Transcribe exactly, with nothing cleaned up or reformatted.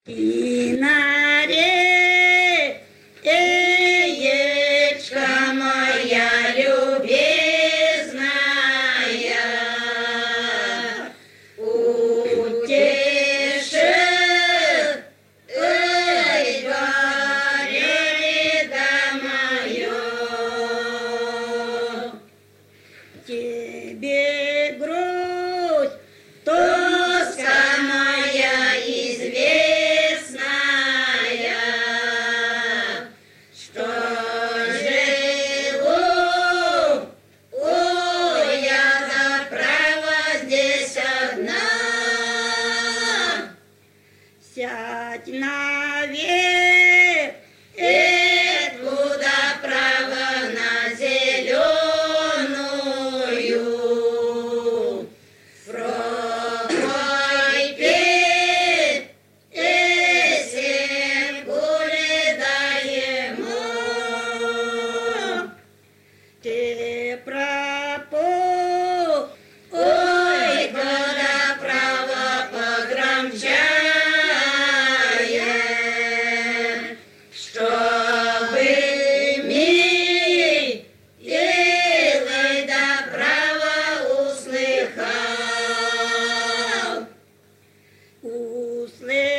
И на реечка моя любезная, утешит горе-лето мое. Тебе грусть, тоска моя известная, что живу, ой, я за право здесь одна. Сядь наверх, откуда право на зеленую. Пропой песен гуляй ему. Ты пропой, ой, когда право погромчаем, чтобы милый да право услыхал. Услыхал.